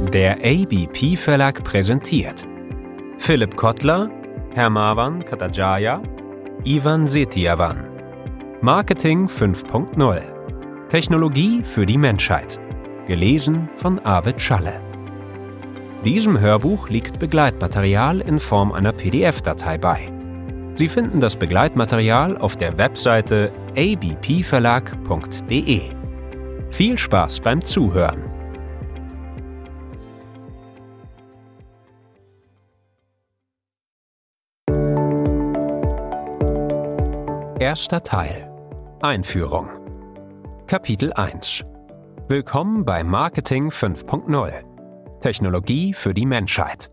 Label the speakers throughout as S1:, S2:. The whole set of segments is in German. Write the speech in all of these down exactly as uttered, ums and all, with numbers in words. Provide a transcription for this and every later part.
S1: Der A B P Verlag präsentiert Philipp Kottler, Hermavan Kattajaya, Ivan Setiawan. Marketing fünf Punkt null. Technologie für die Menschheit. Gelesen von Arvid Schalle. Diesem Hörbuch liegt Begleitmaterial in Form einer P D F-Datei bei. Sie finden das Begleitmaterial auf der Webseite a b p verlag punkt d e. Viel Spaß beim Zuhören! Erster Teil. Einführung. Kapitel eins. Willkommen bei Marketing fünf Punkt null. Technologie für die Menschheit.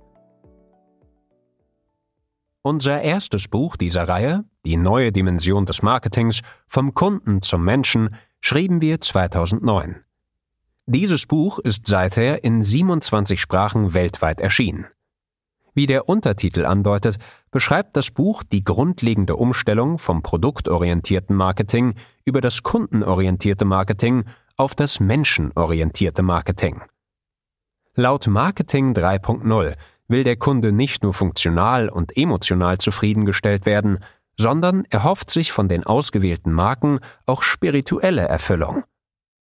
S1: Unser erstes Buch dieser Reihe, Die neue Dimension des Marketings, vom Kunden zum Menschen, schrieben wir zweitausendneun. Dieses Buch ist seither in siebenundzwanzig Sprachen weltweit erschienen. Wie der Untertitel andeutet, beschreibt das Buch die grundlegende Umstellung vom produktorientierten Marketing über das kundenorientierte Marketing auf das menschenorientierte Marketing. Laut Marketing drei Punkt null will der Kunde nicht nur funktional und emotional zufriedengestellt werden, sondern erhofft sich von den ausgewählten Marken auch spirituelle Erfüllung.